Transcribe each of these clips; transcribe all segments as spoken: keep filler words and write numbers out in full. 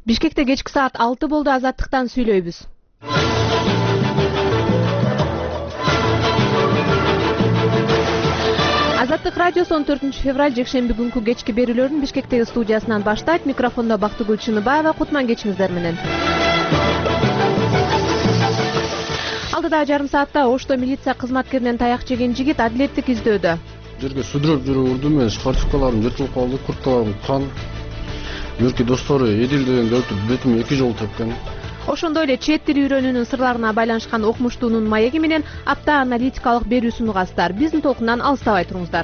Бишкекте кечки саат алты болду. Азаттыктан сүйлөйбүз. Азаттык радиосу он төртүнчү февраль жекшемби күнкү кечки берүүлөрүн Бишкектеги студиясынан баштайт. Микрофондо Бактыгүл Чыныбаева. Кутман кечиңиздер менен. Алтыда жарым саатта Ошто милиция кызматкеринен таяк жеген жигит адилеттик издөөдө. Жерге сүдүрөп жүрүп урду, мен спортивкаларым жыртылып калды, курткаларым кан. Бирки достору Эдил деген өлтүрүп бетиме эки жолу тепкен. Ошондой эле чет тил үйрөнүүнүн сырларына байланышкан окумуштуунун маеги менен апта аналитикалык берүүсүн угасыздар. Биздин толкундан алыстабай туруңуздар.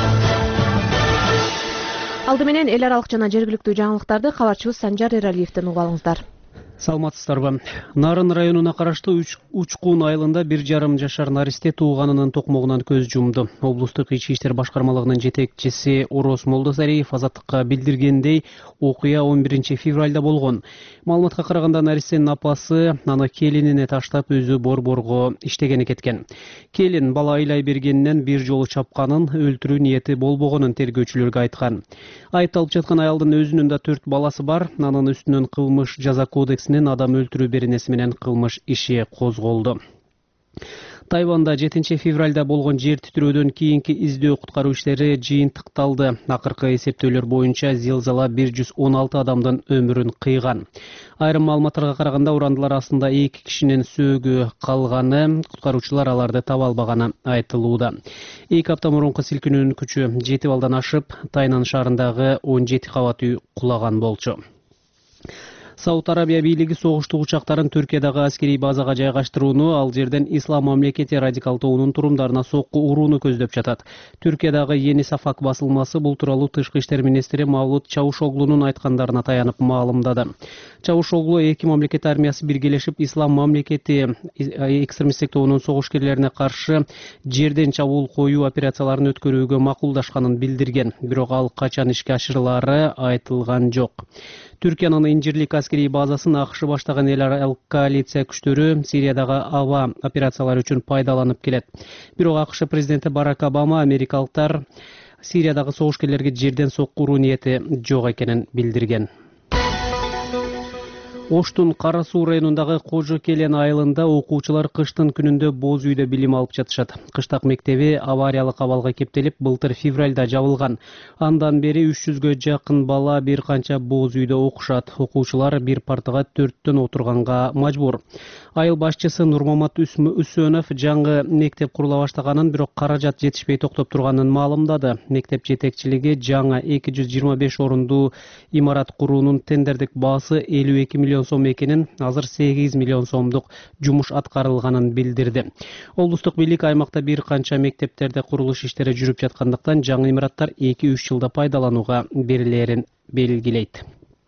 Алды менен эл аралык жана жергиликтүү жаңылыктарды кабарчыбыз Санжар Эралиевден угуп алыңыздар. Саламатсыздарбы. Нарын районуна караштуу Учкун айылында бир жарым жашар наристе тууганынын токмогунан көз жумду. Облустук ички иштер башкармалыгынын жетекчиси Орос Молдосариев Азаттыкка билдиргендей, окуя он биринчи февралда болгон. Маалыматка караганда наристенин апасы аны келинине таштап өзү борборго иштегени кеткен. Келин бала ыйлай бергенинен бир жолу чапканын, өлтүрүү ниети болбогонун тергөөчүлөргө айткан. Айыпталып жаткан аялдын өзүнүн да төрт баласы бар. Анын үстүнөн кылмыш жаза кодексинин адам өлтүрүү беренеси менен кылмыш иши козголду. Тайванда жетинчи февралда болгон жер титирөөдөн кийинки издөө куткаруу иштери жыйынтыкталды. Акыркы эсептөөлөр боюнча зилзала бир жүз он алты адамдын өмүрүн кыйган. Айрым маалыматтарга караганда урандылар астында эки кишинин сөөгү калганы, куткаруучулар аларды таба албаганы айтылууда. Эки апта мурунку силкинүүнүн күчү жети балдан ашып, Тайнан шаарындагы он жети кабат үй кулаган болчу. Сауд Арабия бийлиги согуштук учактарын Түркиядагы аскерий базага жайгаштырууну, ал жерден ислам мамлекети радикал тобунун турумдарына сокку урууну көздөп жатат. Түркиядагы Yeni Safak басылмасы бул тууралуу тышкы иштер министри Мавлут Чавушоглунун айткандарына таянып маалымдады. Чавушоглу эки мамлекет армиясы биргелешип ислам мамлекети экстремисттик тобунун согушкерлерине каршы жерден чабуул коюу операцияларын өткөрүүгө макулдашканын билдирген. Бирок ал качан ишке ашырылаары айтылган жок. Түркиянын инжирлик аскерий базасын АКШ баштаган эл аралык коалиция күчтөрү Сириядагы аба операциялары үчүн пайдаланып келет. Бирок АКШ президенти Барак Обама америкалыктар Сириядагы согушкерлерге жерден сокку уруу ниети жок экенин билдирген. Оштун Кара Суу районундагы Кожо Келен айылында окуучулар кыштын күнүндө боз үйдө билим алып жатышат. Кыштак мектеби авариялык абалга кептелип, былтыр февралда жабылган. Андан бери үч жүзгө жакын бала бир канча боз үйдө окушат. Окуучулар бир партага төрттөн отурганга мажбур. Айыл башчысы Нурмамат Үсөнов жаңы мектеп курула баштаганын, бирок каражат жетишпей токтоп турганын маалымдады. Мектеп жетекчилиги жаңы эки жүз жыйырма беш орундуу имарат куруунун тендердик баасы элүү эки миллион сом экенин, азыр сегиз миллион сомдук жумуш аткарылганын билдирди. Облустук бийлик аймакта бир канча мектептерде курулуш иштери жүрүп жаткандыктан жаңы имараттар эки үч жылда пайдаланууга берилерин белгилейт.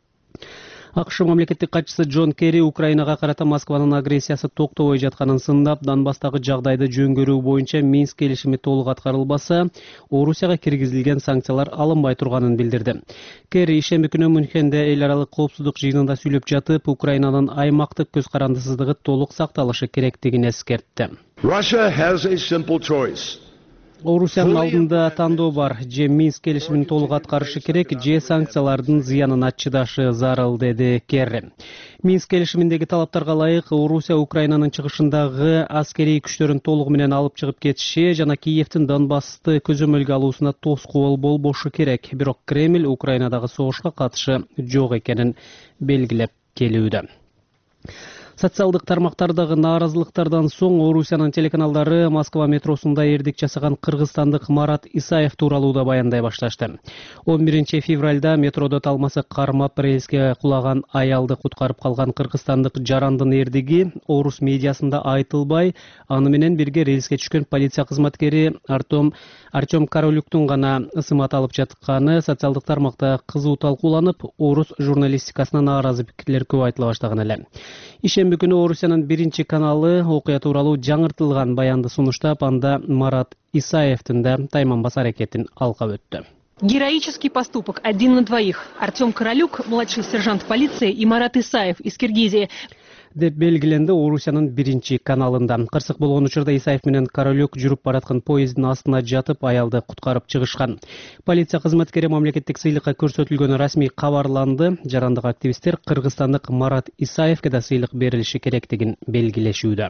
АКШ мамлекеттик катчысы Джон Керри Украинага карата Москванын агрессиясы токтобой жатканын сындап, Донбасстагы жагдайды жөнгөрүү боюнча Минск келишими толук аткарылбаса, Орусияга киргизилген санкциялар алынбай турганын билдирди. Керри ишемби күнү Мюнхенде эл аралык коопсуздук жыйынында сүйлөп жатып, Украинанын аймактык көз карандысыздыгы толук сакталышы керектигин эскертти. Russia has a simple choice. Орусиянын алдында тандоо бар: же Минск келишимин толук аткарышы керек, же санкциялардын зыянына чыдашы зарыл, деди Керри. Минск келишиминдеги талаптарга ылайык Орусия Украинанын чыгышындагы аскерий күчтөрүн толугу менен алып чыгып кетиши жана Киевдин Донбассты көзөмөлгө алуусуна тоскоол болбошу керек. Бирок Кремль Украинадагы согушка катышы жок экенин белгилеп келүүдө. Социалдык тармактардагы нааразылыктардан соң Орусиянын телеканалдары Москва метросунда эрдик жасаган кыргызстандык Марат Исаев тууралуу да баяндай башташты. он биринчи февралда метродо талмасы кармап рельске кулаган аялды куткарып калган кыргызстандык жарандын эрдиги орус медиасында айтылбай, аны менен бирге рельске түшкөн полиция кызматкери Артем Артем Королюктун гана ысымат алып жатканы социалдык тармакта кызуу талкууланып, орус журналистикасына нааразы пикирлер көп айтыла баштаган эле. Ишемби күнү Орусиянын биринчи каналы окуя тууралуу жаңыртылган баянды сунуштап, анда Марат Исаевдин да тайманбас аракетин алкап өттү. Героический поступок один на двоих. Артем Королюк, младший сержант полиции, и Марат Исаев из Киргизии. деп белгиленди Орусиянын биринчи каналында. Кырсык болгон учурда Исаев менен Королек жүрүп бараткан поезддин астына жатып аялды куткарып чыгышкан. Полиция кызматкери мамлекеттик сыйлыкка көрсөтүлгөнү расмий кабарланды. Жарандык активисттер кыргызстандык Марат Исаевке да сыйлык берилиши керектигин белгилешүүдө.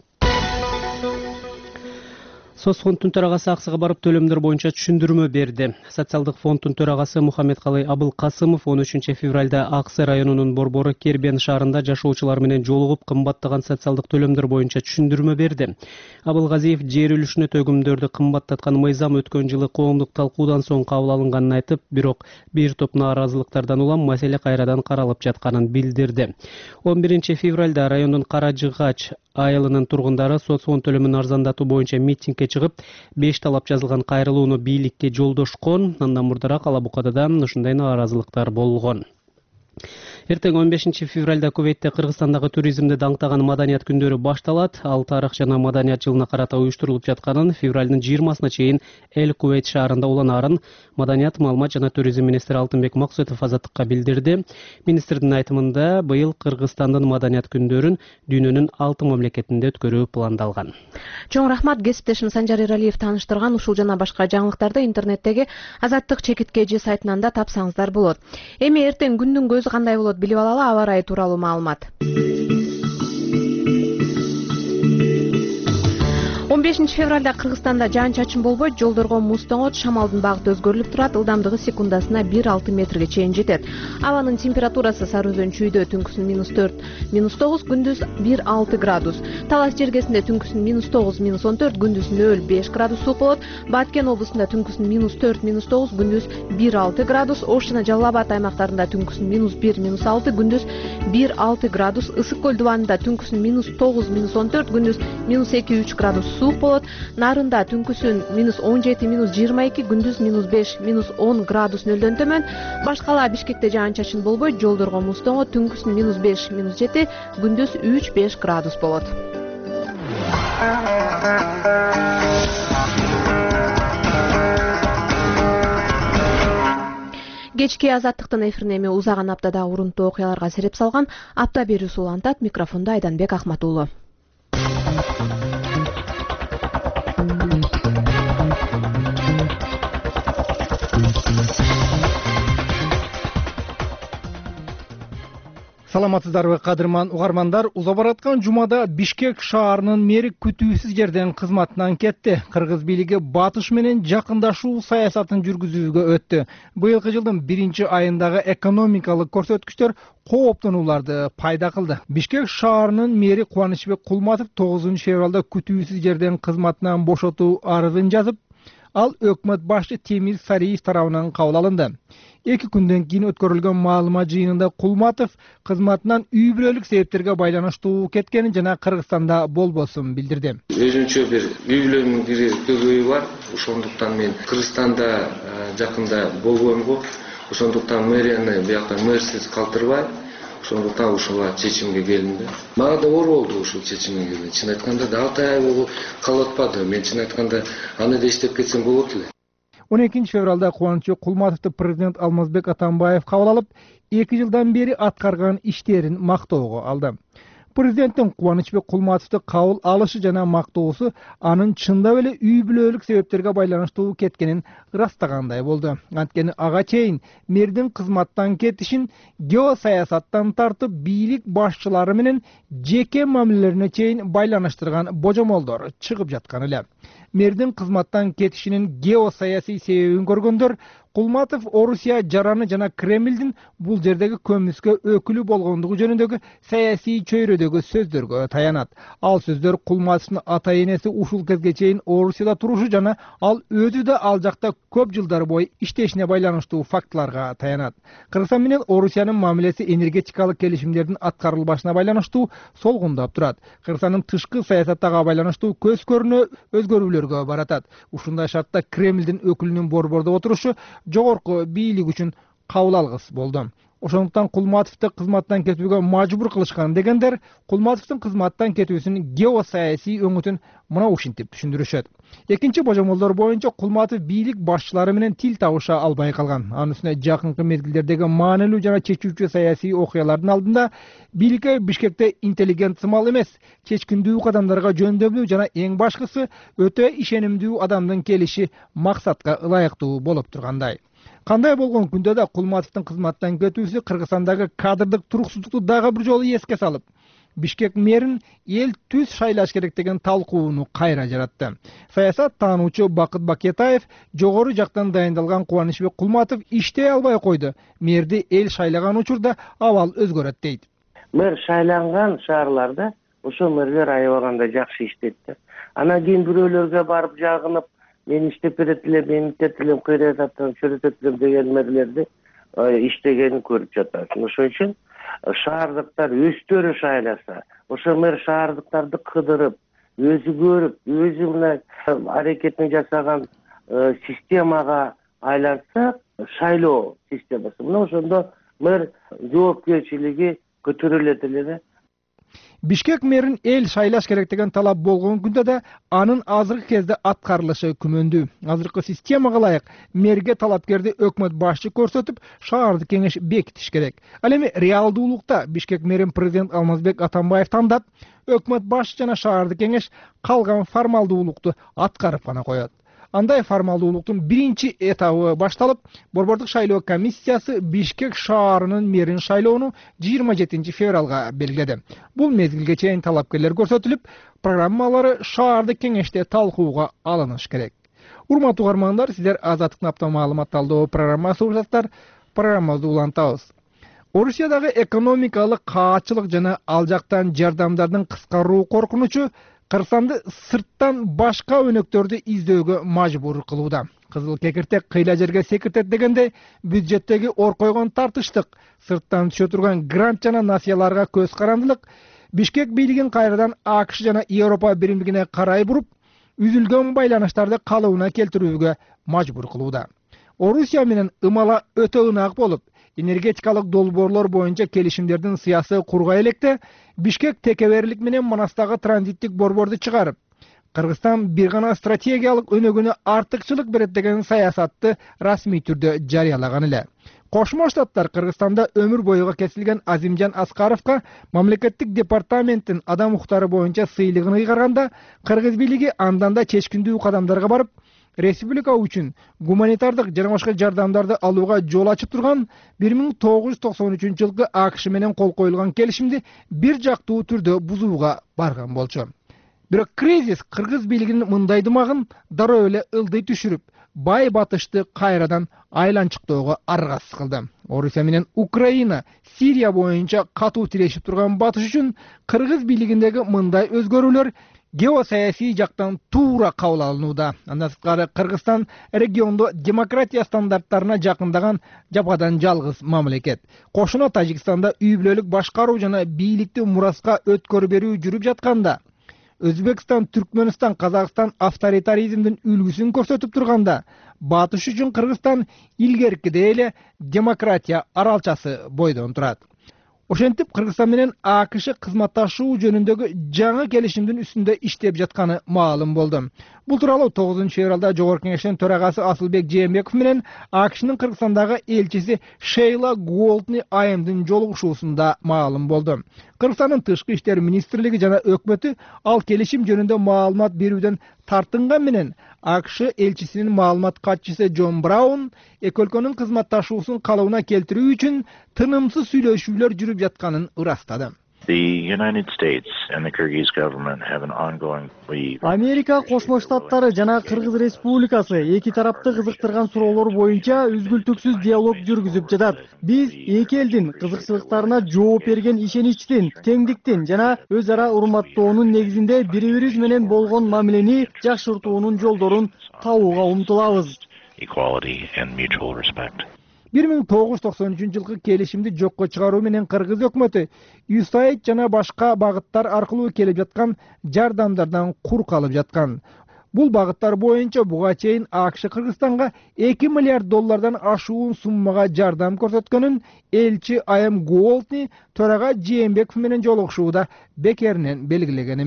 Соц фонддун төрагасы аксыга барып төлөмдөр боюнча түшүндүрмө берди. Социалдык фонддун төрагасы Мухаммедкалый Абылкасымов он үчүнчү февралда Аксы районунун Борбору Кербен шаарында жашоочулар менен жолугуп кымбаттаган социалдык төлөмдөр боюнча түшүндүрмө берди. Абылгазиев жер үлүшүнө төгүмдөрдү кымбаттаткан мыйзам өткөн жылы коомдук талкуудан соң кабыл алынганын айтып, бирок бир топ нааразылыктардан улам маселе кайрадан каралып жатканын билдирди. он биринчи февралда райондун Кара Жыгач айылынын тургундары соцфонд төлөмүн арзандатуу боюнча митингге чыгып, беш талап жазылган кайрылууну бийликке жолдошкон. Андан мурдараак Ала Букада да ушундай нааразылыктар болгон. Эртең он бешинчи февралда Кувейтте Кыргызстандагы туризмди даңктаган маданият күндөрү башталат. Ал тарых жана маданият жылына карата уюштурулуп жатканын февралдын жыйырмасына чейин Эл Кувейт шаарында уланаарын маданият, маалымат жана туризм министри Алтынбек Максутов Азаттыкка билдирди. Министрдин айтымында быйыл Кыргызстандын маданият күндөрүн дүйнөнүн алты мамлекетинде өткөрүү пландалган. Чоң рахмат, кесиптешим Санжар Эралиев тааныштырган ушул жана башка жаңылыктарды интернеттеги Азаттык чекиткежи сайтынан да тапсаңыздар болот. Эми эртең күндүн көзү кандай болот билип алалы, аба ырайы тууралуу маалымат. он бешинчи февралда Кыргызстанда жаан-чачын болбойт, жолдорго муз тоңот, шамалдын багыты өзгөрүлүп турат, ылдамдыгы секундасына бир алты метрге чейин жетет. Абанын температурасы Сары Өзөн чүйдө түнкүсүн минус төрт, минус тогуз, күндүз бир алты градус. Талас жергесинде түнкүсүн минус тогуз, минус он төрт, күндүз нөл беш градус суук болот. Баткен облусунда түнкүсүн минус төрт, минус тогуз, күндүз бир алты градус. Ош жана Жалал Абад аймактарында түнкүсүн минус бир, минус алты, күндүз бир алты градус. Ысык көл дубанында түнкүсүн минус тогуз, минус он төрт, күндүз минус эки, үч градус суук болот. Нарында түнкүсүн минус он жети, минус жыйырма эки, күндүз минус беш, минус он градус нөлдөн төмөн. Башкала Бишкекте жаан-чачын болбойт, жолдорго муз тоңот, түнкүсүн минус беш, минус жети, күндүз үч беш градус болот. Кечки Азаттыктын эфирине эми узаган аптада урунтуу окуяларга сереп салган апта берүүсү улантат. Микрофондо Айданбек Ахматуулу. Саламатсыздарбы кадырман угармандар, уза бараткан жумада Бишкек шаарынын мэри күтүүсүз жерден кызматынан кетти. Кыргыз бийлиги батыш менен жакындашуу саясатын жүргүзүүгө өттү. Быйылкы жылдын биринчи айындагы экономикалык көрсөткүчтөр кооптонууларды пайда кылды. Бишкек шаарынын мэри Кубанычбек Кулматов тогузунчу февралда күтүүсүз жерден кызматынан бошотуу арызын жазып, ал өкмөт башчы Темир Сариев тарабынан кабыл алынды. Эки күндөн кийин өткөрүлгөн маалымат жыйынында Кулматов кызматынан үй бүлөлүк себептерге байланыштуу кеткенин жана Кыргызстанда болбосун билдирди. Өзүнчө бир үй бүлөнүн бир көйгөйү бар. Ошондуктан мен Кыргызстанда жакында болбойм го. Ошондуктан мэрияны биякта мэрсиз калтырбай, ошондуктан ушуга чечимге келдим. Мага да оор болду ушул чечимге келген. Чын айтканда да алты ай болуп калып атпады. Мен чын айтканда аны да иштеп кетсем болот эле. он экинчи февралда Кубанычбек Кулматовду президент Алмазбек Атамбаев кабыл алып, эки жылдан бери аткарган иштерин мактоого алды. Президенттин Кубанычбек Кулматовду кабыл алышы жана мактоосу анын чындап эле үй бүлөлүк себептерге байланыштуу кеткенин ырастагандай болду. Анткени ага чейин мэрдин кызматтан кетишин геосаясаттан тартып бийлик башчылары менен жеке мамилелерине чейин байланыштырган божомолдор чыгып жаткан эле. Мэрдин кызматтан кетишинин геосаясий себебин көргөндөр Кулматов Орусия жараны жана Кремлдин бул жердеги көмүскө өкүлү болгондугу жөнүндөгү саясий чөйрөдөгү сөздөргө таянат. Ал сөздөр Кулматовдун ата энеси ушул кезге чейин Орусияда турушу жана ал өзү да ал жакта көп жылдар бою иштешине байланыштуу фактыларга таянат. Кыргызстан менен Орусиянын мамилеси энергетикалык келишимдердин аткарылбашына байланыштуу солгундап турат. Кыргызстандын тышкы саясаттага байланыштуу көз көрүнө өзгөрүүлөргө баратат. Ушундай шартта Кремлдин өкүлүнүн борбордо отурушу жогорку бийлик үчүн кабыл алгыс болду. Ошондуктан Кулматовду кызматтан кетүүгө мажбур кылышкан дегендер Кулматовдун кызматтан кетүүсүнүн геосаясий өңүтүн мына ушинтип түшүндүрүшөт. Экинчи божомолдор боюнча Кулматов бийлик башчылары менен тил табыша албай калган. Анын үстүнө жакынкы мезгилдердеги маанилүү жана чечүүчү саясий окуялардын алдында бийликке Бишкекте интеллигент сымал эмес, чечкиндүү кадамдарга жөндөмдүү жана эң башкысы өтө ишенимдүү адамдын келиши максатка ылайыктуу болуп тургандай. Кандай болгон күндө да Кулматовдун кызматтан кетүүсү Кыргызстандагы кадрдык туруксуздукту дагы бир жолу эске салып, Бишкек мэрин эл түз шайлаш керек деген талкууну кайра жаратты. Саясат таануучу Бакыт Бакетаев жогору жактан дайындалган Кубанычбек Кулматов иштей албай койду. Мэрди эл шайлаган учурда абал өзгөрөт дейт. Мэр шайланган шаарларда ошо мэрлер аябаганда жакшы иштетти. Анан кийин бирөөлөргө барып жагынып, мен иштеп берет элем, мен иштеп элем, кыйрататтан чөрөтөт элем деген мэрлерди иштегенин көрүп жатасың. Ошон үчүн шаардыктар өздөрү шайласа, ошо мэр шаардыктарды кыдырып, өзү көрүп, өзү менен аракетин жасаган системага айланса, шайлоо системасы. Мына ошондо мэр жоопкерчилиги көтөрүлөт эле. Бишкек мэрин эл шайлаш керек деген талап болгон күндө да анын азыркы кезде аткарылышы күмөндүү. Азыркы системага ылайык мэрге талапкерди өкмөт башчы көрсөтүп, шаардык кеңеш бекитиш керек. Ал эми реалдуулукта Бишкек мэрин президент Алмазбек Атамбаев тандап, өкмөт башчы жана шаардык кеңеш калган формалдуулукту аткарып гана коет. Андай формалдуулуктун биринчи этабы башталып, Борбордук шайлоо комиссиясы Бишкек шаарынын мэрин шайлоону жыйырма жетинчи февралга белгиледи. Бул мезгилге чейин талапкерлер көрсөтүлүп, программалары шаардык кеңеште талкууга алыныш керек. Урматтуу угармандар, сиздер Азаттыктын апта маалымат талдоо программасы угушасыздар. Программабызды улантабыз. Орусиядагы экономикалык каачылык жана ал жактан жардамдардын кыскаруу коркунучу Кыргызстанды сырттан башка өнөктөрдү издөөгө мажбур кылууда. Кызыл кекиртек кыйла жерге секиртет дегенде, бюджеттеги ор койгон тартыштык, сырттан түшө турган грант жана насыяларга көз карандылык, Бишкек бийлигин кайрадан АКШ жана Европа биримдигине карай буруп, үзүлгөн байланыштарды калыбына келтирүүгө мажбур кылууда. Орусия менен ымала өтө ынак болуп, энергетикалык долбоорлор боюнча келишимдердин сыясы кургай электе, Бишкек текеберлик менен Манастагы транзиттик борборду чыгарып, Кыргызстан бир гана стратегиялык өнөгүнө артыкчылык берет деген саясатты расмий түрдө жарыялаган эле. Кошмо Штаттар Кыргызстанда өмүр боюга кесилген Азимжан Аскаровго мамлекеттик департаменттин адам укуктары боюнча сыйлыгын ыйгарганда, Кыргыз бийлиги андан да чечкиндүү кадамдарга барып, республика үчүн гуманитардык жана башка жардамдарды алууга жол ачып турган бир миң тогуз жүз токсон үчүнчү жылкы АКШ менен кол коюлган келишимди бир жактуу түрдө бузууга барган болчу. Бирок кризис Кыргыз бийлигинин мындай дымагын дароо эле ылдый түшүрүп, бай батышты кайрадан айланчыктоого аргасыз кылды. Орусия менен Украина, Сирия боюнча катуу тирешип турган батыш үчүн Кыргыз бийлигиндеги мындай өзгөрүүлөр геосаясий жактан туура кабыл алынууда. Андан сырткары Кыргызстан региондо демократия стандарттарына жакындаган жападан жалгыз мамлекет. Кошуна Тажикстанда үй бүлөлүк башкаруу жана бийликти мураска өткөрүп берүү жүрүп жатканда, Өзбекстан, Түркмөнстан, Казакстан авторитаризмдин үлгүсүн көрсөтүп турганда, батыш үчүн Кыргызстан илгеркидей эле демократия аралчасы бойдон турат. Ошентип Кыргызстан менен АКШ кызматташуу жөнүндөгү жаңы келишимдин үстүндө иштеп жатканы маалым болду. Бул тууралуу тогузунчу февралда Жогорку кеңештин төрагасы Асылбек Жээнбеков менен АКШнын Кыргызстандагы элчиси Шейла Голдни айымдын жолугушуусунда маалым болду. Кыргызстандын тышкы иштер министрлиги жана өкмөтү ал келишим жөнүндө маалымат берүүдөн тартынган менен АКШ элчисинин маалымат катчысы Джон Браун эки өлкөнүн кызматташуусун калыбына келтирүү үчүн тынымсыз сүйлөшүүлөр жүрүп жатканын ырастады. Америка Кошмо Штаттары жана Кыргыз Республикасы эки тарапты кызыктырган суроолор боюнча үзгүлтүксүз диалог жүргүзүп жатат. Биз эки элдин кызыкчылыктарына жооп берген ишеничтин, теңдиктин жана өз ара урматтоонун негизинде бири-бирибиз менен болгон мамилени жакшыртуунун жолдорун табууга умтулабыз. бир миң тогуз жүз токсон үчүнчү жылкы келишимди жокко чыгаруу менен Кыргыз өкмөтү ю эс эй ай ди жана башка багыттар аркылуу келип жаткан жардамдардан кур калып жаткан. Бул багыттар боюнча буга чейин АКШ Кыргызстанга эки миллиард доллардан ашуун суммага жардам көрсөткөнүн элчи Айым Голдни төрага Жээнбеков менен жолугушууда бекеринен белгилеген эмес.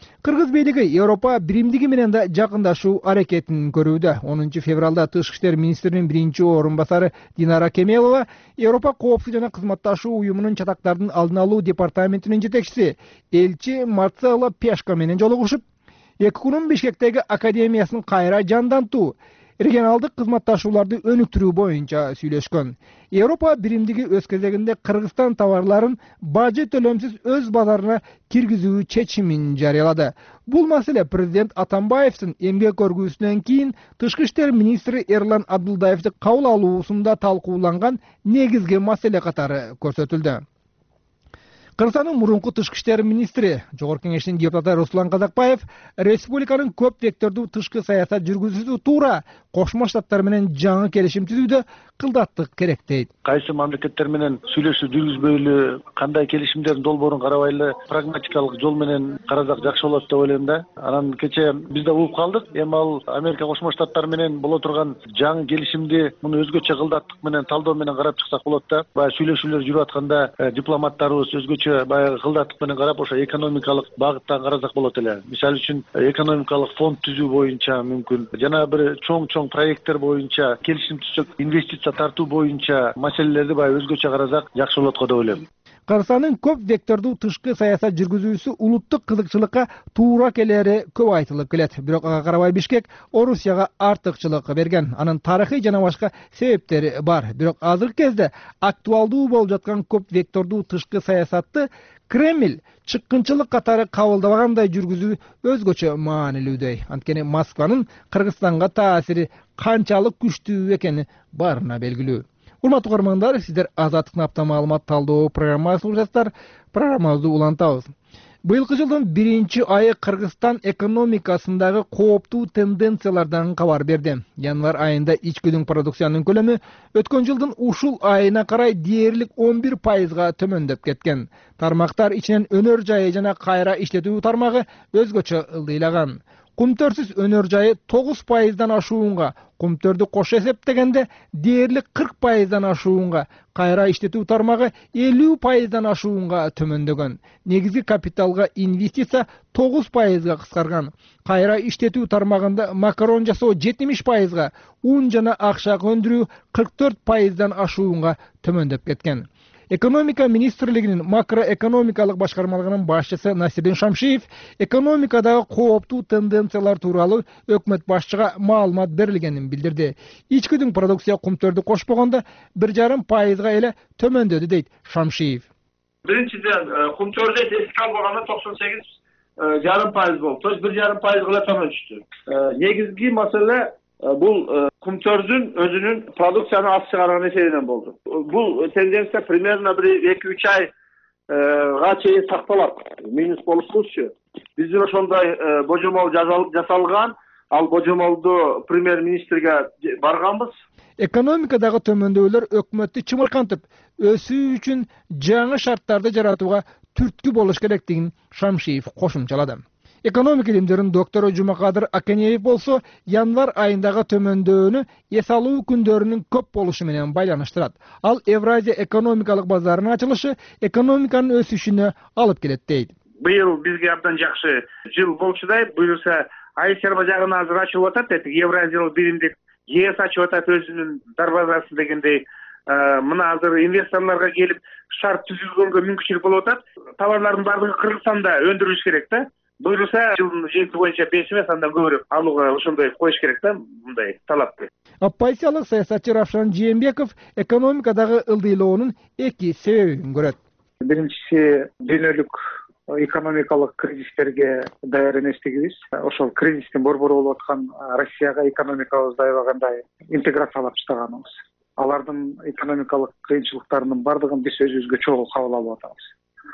Кыргыз бийлиги Европа биримдиги менен да жакындашуу аракетин көрүүдө. онунчу февралда тышкы иштер министринин биринчи орун басары Динара Кемелова Европа коопсуздук жана кызматташуу уюмунун чатактардын алдын алуу департаментинин жетекчиси элчи Марцелло Пешко менен жолугушуп, эки күнүн Бишкектеги академиясын кайра жандантуу, регионалдык кызматташууларды өнүктүрүү боюнча сүйлөшкөн. Европа биримдиги өз кезегинде Кыргызстан товарларын бажы төлөмсүз өз базарына киргизүү чечимин жарыялады. Бул маселе президент Атамбаевдин эмгек көргүүсүнөн кийин тышкы иштер министри Эрлан Абдулдаевдин кабыл алуусунда талкууланган негизги маселе катары көрсөтүлдү. Кыргызстандын мурунку тышкы иштер министри, Жогорку Кеңештин депутаты Руслан Казакбаев республиканын көп вектордуу тышкы саясат жүргүзүүсү туура Кошмо Штаттар менен жаңы келишим түзүүдө кылдаттык керек дейт. Кайсы мамлекеттер менен сүйлөшүү жүргүзбөйлү, кандай келишимдердин долбоорун карабайлы, прагматикалык жол менен карасак жакшы болот деп ойлойм да. Анан кече биз да угуп калдык. Эми ал Америка Кошмо Штаттар менен боло турган жаңы келишимди муну өзгөчө кылдаттык менен, талдоо менен карап чыксак болот да. Баягы сүйлөшүүлөр жүрүп атканда дипломаттарыбыз өзгөчө баягы кылдаттык менен карап ошо экономикалык багыттан карасак болот эле. Мисалы үчүн экономикалык фонд түзүү боюнча мүмкүн, жана бир чоң-чоң проекттер боюнча келишим түзсөк, инвестиция тартуу боюнча маселелерди баягы өзгөчө карасак жакшы болот го деп ойлойм. Кыргызстандын көп вектордуу тышкы саясат жүргүзүүсү улуттук кызыкчылыкка туура келери көп айтылып келет. Бирок ага карабай Бишкек Орусияга артыкчылык берген. Анын тарыхый жана башка себептери бар. Бирок азыркы кезде актуалдуу болуп жаткан көп вектордуу тышкы саясатты Кремль чыккынчылык катары кабылдабагандай жүргүзүү өзгөчө маанилүүдөй. Анткени Москванын Кыргызстанга таасири канчалык күчтүү экени барына белгилүү. Урматтуу көрөрмандар, сиздер Азаттыктын апта маалымат талдоо программасын угуп жатсыздар. Программабызды улантабыз. Быйылкы жылдын биринчи айы Кыргызстан экономикасындагы кооптуу тенденциялардан кабар берди. Январь айында ичкүдүн продукциянын көлөмү өткөн жылдын ушул айына карай дээрлик он бир пайызга төмөндөп кеткен. Тармактар ичинен өнөр жайы жана кайра иштетүү тармагы өзгөчө ылдыйлаган. Кумтөрсүз өнөр жайы тогуз пайыздан ашуунга, кумтөрдү кошо эсептегенде дээрлик кырк пайыздан ашуунга, кайра иштетүү тармагы элүү пайыздан ашуунга төмөндөгөн. Негизги капиталга инвестиция тогуз пайызга кыскарган. Кайра иштетүү тармагында макарон жасоо жетимиш пайызга, ун жана акчак өндүрүү кырк төрт пайыздан ашуунга төмөндөп кеткен. Экономика министрлигинин макроэкономикалык башкармалыгынын башчысы Насирдин Шамшиев экономикадагы кооптуу тенденциялар тууралуу өкмөт башчыга маалымат берилгенин билдирди. Ичкүдүн продукция кумтөрдү кошпогондо бир жарым пайызга эле төмөндөдү дейт Шамшиев. Биринчиден кумтөрдү эске албаганда токсон сегиз жарым пайыз болуп, то есть бир жарым пайызга эле төмөн түштү. Негизги маселе бул кумтөрдүн өзүнүн продукцияны аз чыгарган эсебинен болду. Бул тенденция примерно бир эки үч айга чейин сакталат. Минус болушубузчу. Биздин ошондой божомол жасалган, ал божомолду премьер-министрге барганбыз. Экономикадагы төмөндөөлөр өкмөттү чымыркантып, өсүү үчүн жаңы шарттарды жаратууга түрткү болуш керектигин Шамшиев кошумчалады. Экономика илимдеринин доктору Жумакадыр Акенеев болсо, январь айындагы төмөндөөнү эс алуу күндөрүнүн көп болушу менен байланыштырат. Ал Евразия экономикалык базарынын ачылышы экономиканын өсүшүнө алып келет дейт. Быйыл бизге абдан жакшы жыл болчудай, буюрса Айсерба жагынан азыр ачылып атат, деди Евразиялык биримдик ЕС ачып атат өзүнүн дарбазасын дегендей. Мына азыр инвесторлорго келип шарт түзүлгөнгө мүмкүнчүлүк болуп атат. Товарлардын баардыгы Кыргызстанда өндүрүлүш керек да. Буюрса жылдын жыйынтыгы боюнча беш эмес, андан көбүрөөк алууга ошондой коюш керек да, мындай талапты. Оппозициялык саясатчы Равшан Жээнбеков экономикадагы ылдыйлоонун эки себебин көрөт. Биринчиси дүйнөлүк экономикалык кризистерге даяр эместигибиз. Ошол кризистин борбору болуп аткан Россияга экономикабызды аябагандай интеграциялап таштаганыбыз. Алардын экономикалык кыйынчылыктарынын бардыгын биз өзүбүзгө чогуу кабыл алып атабыз.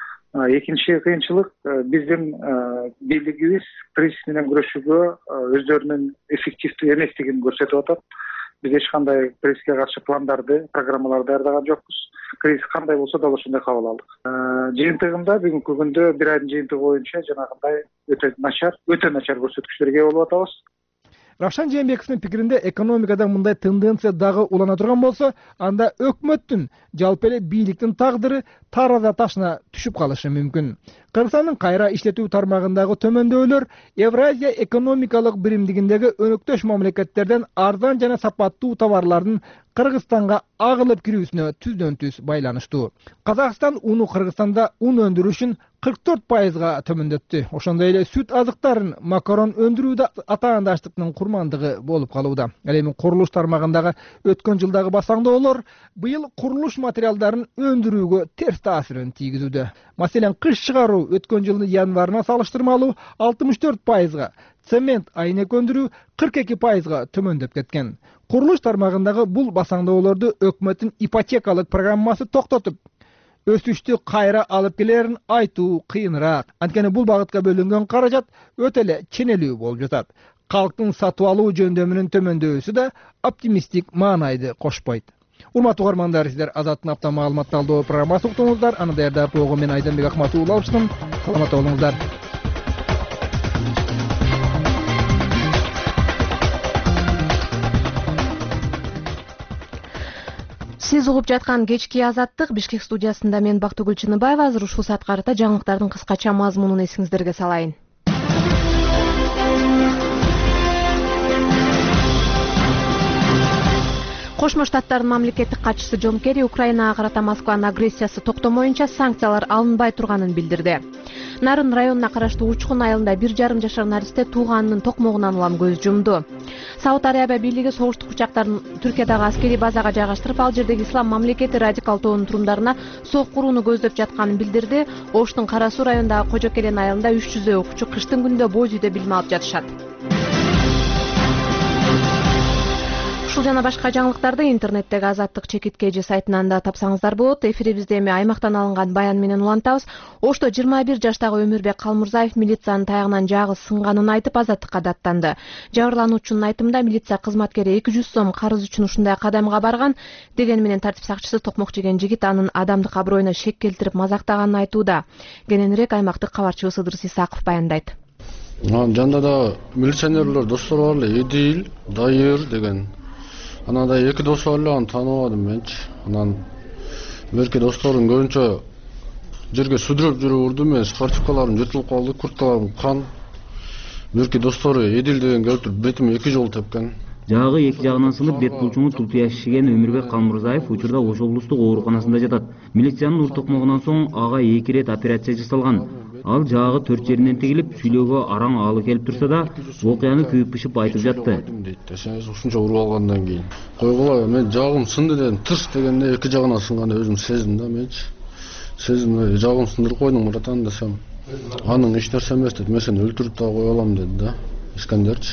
Экинчи кыйынчылык биздин бийлигибиз кризис менен күрөшүүгө өздөрүнүн эффективдүү эместигин көрсөтүп атат. Биз эч кандай кризиске каршы пландарды, программаларды даярдаган жокпуз. Кризис кандай болсо да ошондой кабыл алдык. Жыйынтыгында бүгүнкү күндө бир айдын жыйынтыгы боюнча жанагындай өтө начар, өтө начар көрсөткүчтөргө ээ болуп атабыз. Равшан Жээнбековдун пикиринде экономикада мындай тенденция дагы улана турган болсо, анда өкмөттүн жалпы эле бийликтин тагдыры тараза ташына түшүп калышы мүмкүн. Кыргызстандын кайра иштетүү тармагындагы төмөндөөлөр Евразия экономикалык биримдигиндеги өнөктөш мамлекеттерден арзан жана сапаттуу товарлардын Кыргызстанга агылып кирүүсүнө түздөн түз байланыштуу. Казакстан уну Кыргызстанда ун өндүрүшүн кырк төрт пайызга төмөндөттү. Ошондой эле сүт азыктарын, макарон өндүрүүдө атаандаштыктын курмандыгы болуп калууда. Ал эми курулуш тармагындагы өткөн жылдагы басаңдоолор быйыл курулуш материалдарын өндүрүүгө терс таасирин тийгизүүдө. Маселен, кыш чыгаруу өткөн жылдын январына салыштырмалуу алтымыш төрт пайызга, цемент айнек өндүрүү кырк эки пайызга төмөндөп кеткен. Курулуш тармагындагы бул басаңдоолорду өкмөттүн ипотекалык программасы токтотуп, өсүштү кайра алып келерин айтуу кыйыныраак. Анткени бул багытка бөлүнгөн каражат өтө эле ченелүү болуп жатат. Калктын сатып алуу жөндөмүнүн төмөндөшү да оптимисттик маанайды кошпойт. Урматтуу угармандар, сиздер Азаттын апта маалымат талдоо программасы уктуңуздар. Аны даярдап болгон мен Айданбек Акматов улабышмын. Саламатта болуңуздар. Сиз угуп жаткан кечки Азаттык Бишкек студиясында мен Бактыгүл Чыныбаева. Азыр ушул саат карата жаңылыктардын кыскача мазмунун эсиңиздерге салайын. Кошмо Штаттардын мамлекеттик катчысы Джон Керри Украинага карата Москванын агрессиясы токтомоюнча санкциялар алынбай турганын билдирди. Нарын районуна караштуу Учкун айылында бир жарым жашар наристе тууганынын токмогунан улам көз жумду. Сауд Арабия бийлиги согуштук учактарын Түркиядагы аскерий базага жайгаштырып, ал жердеги ислам мамлекети радикал тобунун турумдарына сок курууну көздөп жатканын билдирди. Оштун Кара Суу районундагы Кожокелен айылында үч жүздөй окуучу кыштын күнүндө боз үйдө билим алып жатышат. Ушул жана башка жаңылыктарды интернеттеги Азаттык чекит кж сайтынан да тапсаңыздар болот. Эфирибизде эми аймактан алынган баян менен улантабыз. Ошто жыйырма бир жаштагы Өмүрбек Калмурзаев милициянын таягынан жагы сынганын айтып азаттыкка даттанды. Жабырлануучунун айтымында милиция кызматкери эки жүз сом карыз үчүн ушундай кадамга барган. Дегени менен тартип сакчысы токмок жеген жигит анын адамдык аброюна шек келтирип мазактаганын айтууда. Кененирээк аймактык кабарчыбыз Ыдырыс Исаков баяндайт. Жанда да милиционерлер достор бар эле, Эдил, Дайыр деген. Анандай эки дос бар эле, аны тааныбадым менчи. Анан мерки досторум көбүнчө жерге сүдүрөп жүрүп урду, мен спортивкаларым жыртылып калды, курткаларым кан. Мерки достору Эдил деген келип туруп бетиме эки жолу тепкен. Жагы эки жагынан сынып, бет булчуңу тултуя шишиген Өмүрбек Калмурзаев учурда Ош облустук ооруканасында жатат. Милициянын ур токмогунан соң ага эки ирет операция жасалган. Ал жагы төрт жеринен тегилип, сүйлөөгө араң аалы келип турса да, окуяны күйүп бышып айтып жатты. Ушунча уруп алгандан кийин койгула, мен жагым сынды дедим, тырс дегенде эки жагынан сынган өзүм сездим да, менчи. Сездим, жагым сындырып койдуң братан десем. Анын эч нерсе эмес деди, мен сени өлтүрүп да кое алам деди да, Искандерчи.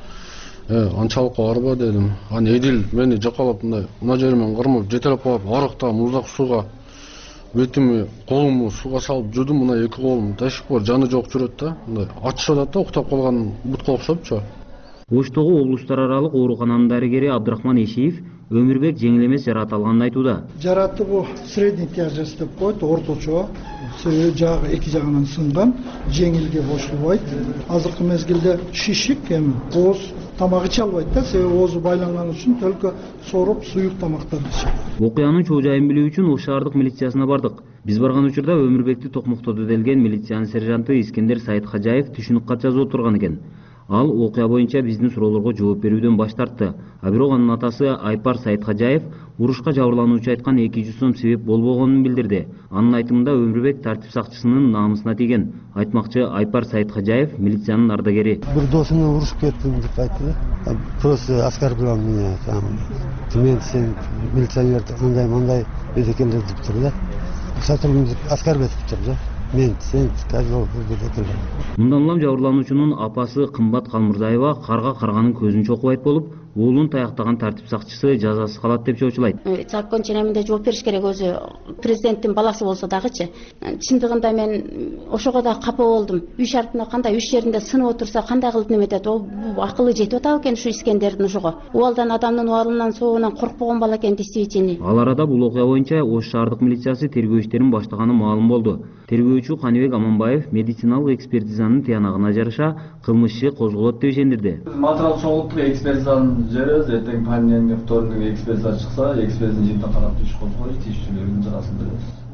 Э, анчалыкка барба дедим. Аны Эдил мени жакалап мындай мына жеримен кармап жетелеп коюп, арыкта муздак сууга бетими, колумду сууга салып жудум, мына эки колум ташып бар, жаны жок жүрөт да. Мындай ачышып атат да, уктап калган бутка окшопчу. Оштогу облустар аралык оорукананын дарыгери Абдрахман Эшиев Өмүрбек жеңил эмес жарат алганын айтууда. Жараты бу средний тяжесть деп коет, орточо. Себеби жагы эки жагынан сынган, жеңилге бошулбайт. Азыркы мезгилде шишик эми ооз тамак иче албайт да, себеби оозу байланган үчүн төлкө соруп суюк тамактарды ичет. Окуянын чоо жайын билүү үчүн Ош шаардык милициясына бардык. Биз барган учурда Өмүрбекти токмоктоду делген милициянын сержанты Искендер Сайтхажаев түшүнүк кат жазып отурган экен. Ал окуя боюнча биздин суроолорго жооп берүүдөн баш тартты. А бирок анын атасы Айпар Сайтхажаев урушка жабырлануучу айткан эки жүз сом себеп болбогонун билдирди. Анын айтымында Өмүрбек тартип сакчысынын намысына тийген. Айтмакчы Айпар Сайтхажаев милициянын ардагери. Бир досумду урушуп кеттим деп айтты. Просто оскорблял меня там. Мен сен милиционер мындай мындай эдекелер деп тур да. Сотрудник оскорбляет тур да. Мен сен козел деп. Мындан улам жабырлануучунун апасы Кымбат Калмурзаева карга карганын көзүн чокубайт болуп, уулун таяктаган тартип сакчысы жазасыз калат деп чоочулайт. Закон ченеминде жооп бериш керек, өзү президенттин баласы болсо дагычы. Чындыгында мен ошого да капа болдум. Үй шартына кандай үч жеринде сынып отурса кандай кылып неметет? О акылы жетип атабы экен ушу Искендердин ошого. Убалдан адамдын убалынан соогунан коркпогон бала экен действительно. Ал арада бул окуя боюнча Ош шаардык милициясы тергөө иштерин баштаганы маалым болду. Тергөөчү Каныбек Аманбаев медициналык экспертизанын тыянагына жараша кылмыш иши козголот деп ишендирди. Материал чогултуп экспертизаны жеребиз, эртең понедельник, вторник экспертиза чыкса, экспертизанын жыйынтыгына карап иш козгойбуз, тиешелүү жазасын беребиз.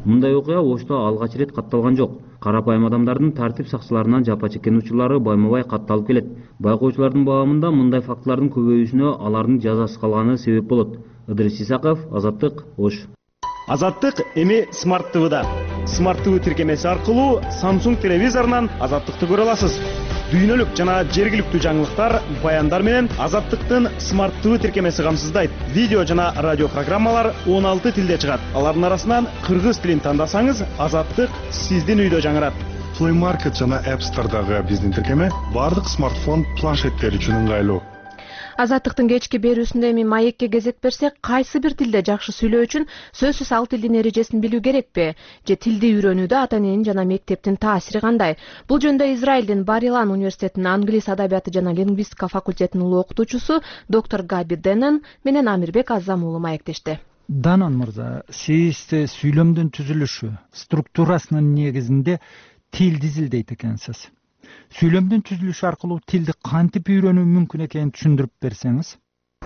Мындай окуя Ошто алгач рет катталган жок. Карапайым адамдардын тартип сакчыларынан жапа чеккен учурлары байма-бай катталып келет. Байкоочулардын баамында мындай фактылардын көбөйүүсүнө алардын жазасыз калганы себеп болот. Ыдырыс Исаков, Азаттык, Ош. Азаттык эми Smart ти ви-да. Smart ти ви тиркемеси аркылуу Samsung телевизорунан Азаттыкты көрө аласыз. Дүйнөлүк жана жергиликтүү жаңылыктар, баяндар менен Азаттыктын Smart ти ви тиркемеси камсыздайт. Видео жана радио программалар он алты тилде чыгат. Алардын арасынан кыргыз тилин тандасаңыз, Азаттык сиздин үйдө жаңырат. Play Market жана App Store'дагы биздин тиркеме бардык смартфон, планшеттер үчүн ыңгайлуу. Азаттыктын кечки берүүсүндө эми маекке кезек берсек, кайсы бир тилде жакшы сүйлөө үчүн сөзсүз ал тилдин эрежесин билүү керекпи? Же тилди үйрөнүүдө ата-эненин жана мектептин таасири кандай? Бул жөнүндө Израилдин Бар-Илан университетинин англис адабияты жана лингвистика факультетинин улуу окутуучусу доктор Габи Денен менен Амирбек Азам уулу маектешти. Данан мырза, сиз сүйлөмдүн түзүлүшү, структурасынын негизинде тилди изилдейт экенсиз. Сүйлөмдүн түзүлүшү аркылуу тилди кантип үйрөнүү мүмкүн экенин түшүндүрүп берсеңиз?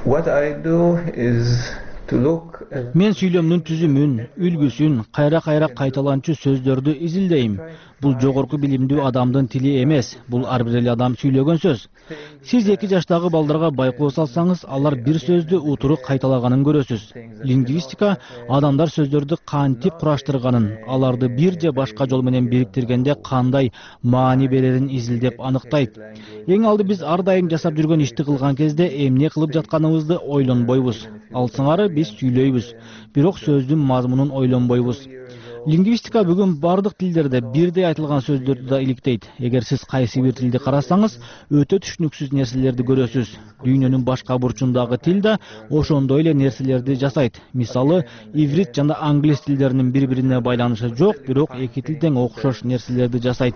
Мен сүйлөмдүн түзүмүн, үлгүсүн, кайра-кайра кайталанчу сөздөрдү изилдейм. Бул жогорку билимдүү адамдын тили эмес, бул ар бир эле адам сүйлөгөн сөз. Сиз эки жаштагы балдарга байкоо салсаңыз, алар бир сөздү утуру кайталаганын көрөсүз. Лингвистика адамдар сөздөрдү кантип кураштырганын, аларды бир же башка жол менен бириктиргенде кандай маани берерин изилдеп аныктайт. Эң алды биз ар дайым жасап жүргөн ишти кылган кезде эмне кылып жатканыбызды ойлонбойбуз. Ал сыңары биз сүйлөйбүз, бирок сөздүн мазмунун ойлонбойбуз. Лингвистика бүгүн бардык тилдерде бирдей айтылган сөздөрдү да иликтейт. Эгер сиз кайсы бир тилди карасаңыз, өтө түшүнүксүз нерселерди көрөсүз. Дүйнөнүн башка бурчундагы тил да ошондой эле нерселерди жасайт. Мисалы, иврит жана англис тилдеринин бири-бирине байланышы жок, бирок эки тил тең окшош нерселерди жасайт.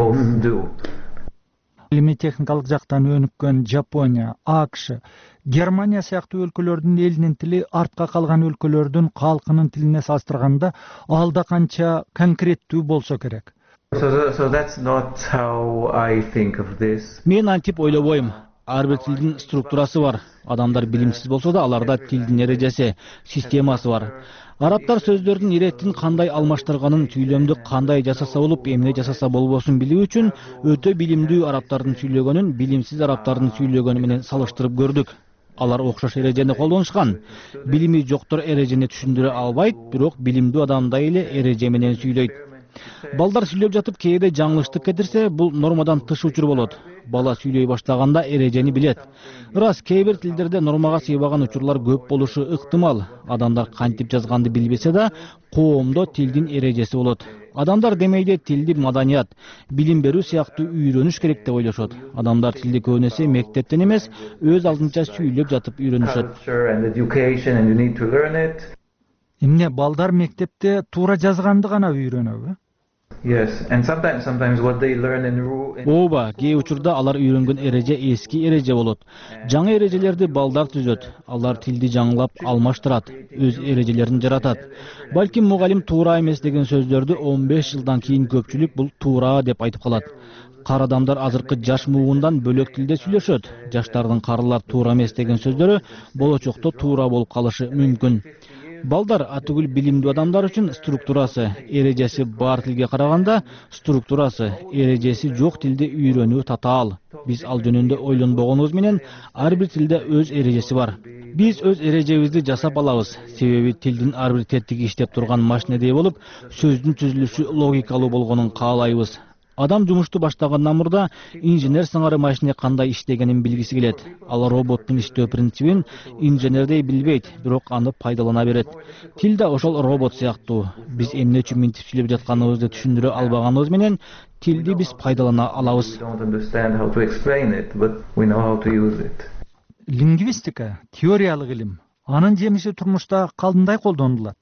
Илимий техникалык жактан өнүккөн Жапония, АКШ, Германия сыяктуу өлкөлөрдүн элинин тили артка калган өлкөлөрдүн калкынын тилине салыштырганда алда канча конкреттүү болсо керек. Мен антип ойлобойм. Ар бир тилдин структурасы бар. Адамдар билимсиз болсо да аларда тилдин эрежеси, системасы бар. Арабтар сөздөрдүн иреттин кандай алмаштырганын, сүйлөмдү кандай жасаса болуп, эмне жасаса болбосун билүү үчүн өтө билимдүү арабтардын сүйлөгөнүн билимсиз арабтардын сүйлөгөнү менен салыштырып көрдүк. Алар окшош эрежени колдонушкан. Билими жоктор эрежени түшүндүрө албайт, бирок билимдүү адамдай эле эреже менен сүйлөйт. Балдар сүйлөп жатып кээде жаңылыштык кетирсе, бул нормадан тыш учур болот. Бала сүйлөй баштаганда эрежени билет. Ырас, кээ бир тилдерде нормага сыйбаган учурлар көп болушу ыктымал. Адамдар кантип жазганды билбесе да, коомдо тилдин эрежеси болот. Адамдар демейде тилди маданият, билим берүү сыяктуу үйрөнүш керек деп ойлошот. Адамдар тилди көбүнесе мектептен эмес, өз алдынча сүйлөп жатып үйрөнүшөт. Эмне балдар мектепте туура жазганды гана үйрөнөбү? Ооба, кээ учурда алар үйрөнгөн эреже эски эреже болот. Жаңы эрежелерди балдар түзөт. Алар тилди жаңылап алмаштырат, өз эрежелерин жаратат. Балким мугалим туура эмес деген сөздөрдү он беш жылдан кийин көпчүлүк бул туура деп айтып калат. Кар адамдар азыркы жаш муундан бөлөк тилде сүйлөшөт. Жаштардын карылар туура эмес деген сөздөрү болочокто туура болуп калышы мүмкүн. Балдар атүгүл билимдүү адамдар үчүн структурасы, эрежеси бар тилге караганда структурасы, эрежеси жок тилди үйрөнүү татаал. Биз ал жөнүндө ойлонбогонубуз менен ар бир тилде өз эрежеси бар. Биз өз эрежебизди жасап алабыз. Себеби тилдин ар бир тетиги иштеп турган машинедей болуп, сөздүн түзүлүшү логикалуу болгонун каалайбыз. Адам жумушту баштагандан мурда инженер сыңары машине кандай иштегенин билгиси келет. Ал роботтун иштөө принцибин инженердей билбейт, бирок аны пайдалана берет. Тил да ошол робот сыяктуу. Биз эмне үчүн мынтип сүйлөп жатканыбызды түшүндүрө албаганыбыз менен тилди биз пайдалана алабыз. Лингвистика теориялык илим. Анын жемиши турмушта кандай колдонулат?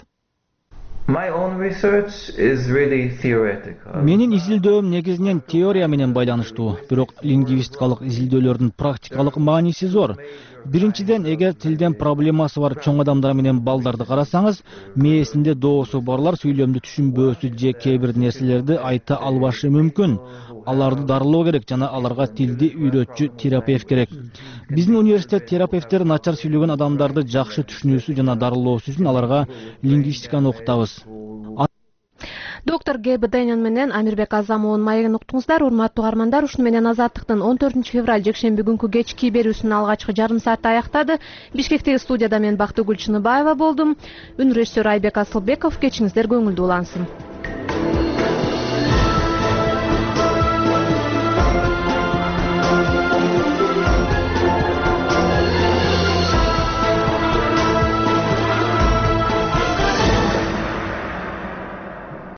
Менин изилдөөм негизинен теория менен байланыштуу, бирок лингвистикалык изилдөөлөрдүн практикалык мааниси зор. Биринчиден, эгер тилден проблемасы бар чоң адамдар менен балдарды карасаңыз, мээсинде доосу барлар сүйлөмдү түшүнбөөсү же кээ бир нерселерди айта албашы мүмкүн. Аларды дарылоо керек жана аларга тилди үйрөтчү терапевт керек. Биздин университет терапевттер начар сүйлөгөн адамдарды жакшы түшүнүүсү жана дарылоосу үчүн аларга лингвистиканы окутабыз. Доктор Гэб Дэнен менен Амирбек Азамовдун маегин уктуңуздар. Урматтуу угармандар, ушуну менен Азаттыктын он төртүнчү февраль жекшемби күнкү кечки берүүсүнүн алгачкы жарым сааты аяктады. Бишкектеги студияда мен Бактыгүл Чыныбаева болдум. Үн режиссер Айбек Асылбеков. Кечиңиздер көңүлдүү улансын.